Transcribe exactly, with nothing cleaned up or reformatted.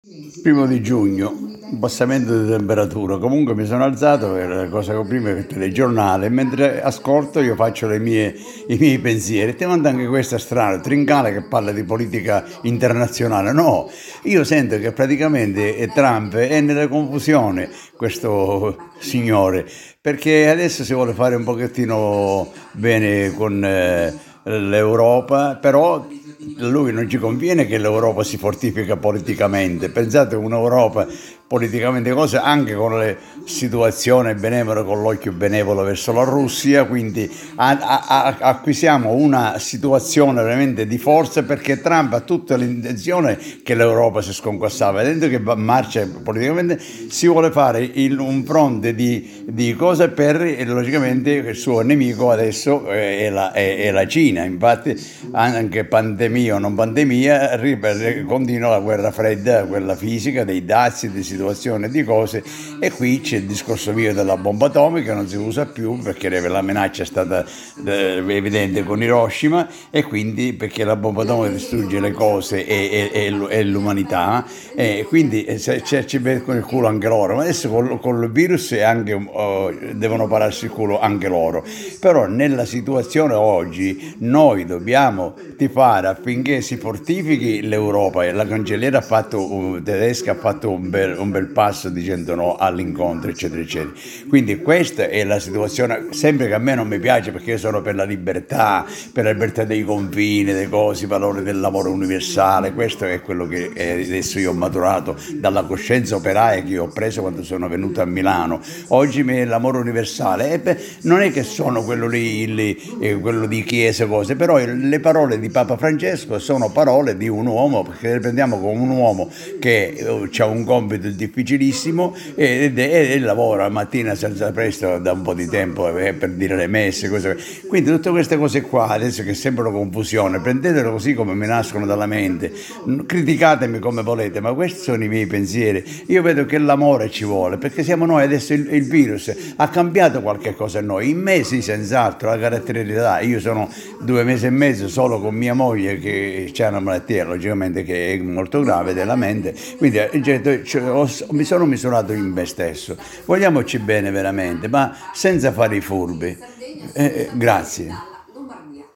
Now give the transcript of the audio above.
Primo di giugno, abbassamento di temperatura. Comunque mi sono alzato e la cosa che ho prima è il telegiornale, e mentre ascolto io faccio le mie, i miei pensieri. Ti manda anche questa strana, Trincale che parla di politica internazionale. No, io sento che praticamente eh, Trump è nella confusione, questo signore, perché adesso si vuole fare un pochettino bene con eh, l'Europa, però a lui non ci conviene che l'Europa si fortifica politicamente. Pensate un'Europa politicamente cosa, anche con le situazioni benevole, con l'occhio benevolo verso la Russia, quindi a- a- a- acquisiamo una situazione veramente di forza, perché Trump ha tutta l'intenzione che l'Europa si sconquassava, vedendo che va- marcia politicamente si vuole fare il- un fronte di, di cose per, e logicamente il suo nemico adesso eh, è la, è- è la Cina. Infatti anche pandemia o non pandemia, ri- continua la guerra fredda, quella fisica, dei dazi, di situazioni e di cose, e qui c'è il discorso mio della bomba atomica, non si usa più perché la minaccia è stata eh, evidente con Hiroshima, e quindi perché la bomba atomica distrugge le cose e, e- e l- e l'umanità, e quindi eh, se- se ci mettono il culo anche loro. Ma adesso col, col virus è anche, oh, devono pararsi il culo anche loro. Però nella situazione oggi noi dobbiamo tifare affinché si fortifichi l'Europa, e la cancelliera ha fatto, un- tedesca ha fatto un bel, un bel passo dicendo no all'incontro, eccetera, eccetera. Quindi questa è la situazione, sempre che a me non mi piace, perché io sono per la libertà, per la libertà dei confini, delle cose, i valori del lavoro universale. Questo è quello che eh, adesso io ho maturato dalla coscienza operaia che io ho preso quando sono venuto a Milano. Oggi mi è l'amore universale, e beh, non è che sono quello lì, lì, eh, quello di chiesa, cose, però le parole di Papa Francesco sono parole di un uomo, perché le prendiamo come un uomo che ha un compito difficilissimo, e, e, e lavora la mattina, si alza presto da un po' di tempo eh, per dire le messe, cose. Quindi tutte queste cose qua adesso che sembrano confusione, prendetelo così come mi nascono dalla mente, criticatemi come volete, ma questi sono i miei pensieri. Io vedo che l'amore ci vuole, perché siamo noi adesso. Il, il virus ha cambiato qualche cosa a noi, in me sì, senz'altro, la caratterialità. Io sono due mesi e mezzo solo con mia moglie che ha una malattia logicamente che è molto grave della mente, quindi eh, cioè, ho- mi sono misurato in me stesso. Vogliamoci bene veramente, ma senza fare i furbi. Eh, eh, grazie.